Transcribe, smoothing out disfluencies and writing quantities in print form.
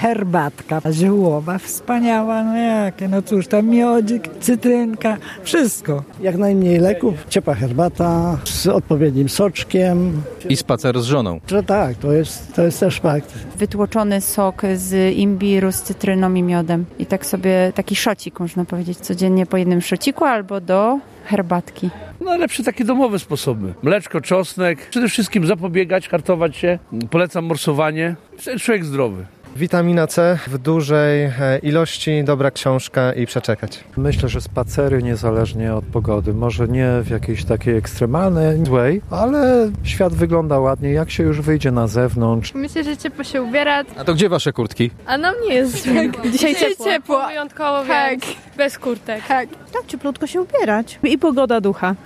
herbatka ziołowa, wspaniała, no jakie, no cóż, tam miodzik, cytrynka, wszystko. Jak najmniej leków, ciepła herbata z odpowiednim soczkiem. I spacer z żoną. Że tak, to jest też fakt. Wytłoczony sok z imbiru, z cytryną i miodem. I tak sobie taki szocik, można powiedzieć, codziennie po jednym szociku albo do herbatki. Najlepsze takie domowe sposoby. Mleczko, czosnek. Przede wszystkim zapobiegać, hartować się. Polecam morsowanie. Wtedy człowiek zdrowy. Witamina C w dużej ilości, dobra książka i przeczekać. Myślę, że spacery niezależnie od pogody. Może nie w jakiejś takiej ekstremalnej, złej, ale świat wygląda ładnie, jak się już wyjdzie na zewnątrz. Myślę, że ciepło się ubierać. A to gdzie wasze kurtki? A nam nie jest Dzisiaj ciepło. Wyjątkowo, Tak. więc bez kurtek. Tak, cieplutko się ubierać. I pogoda ducha.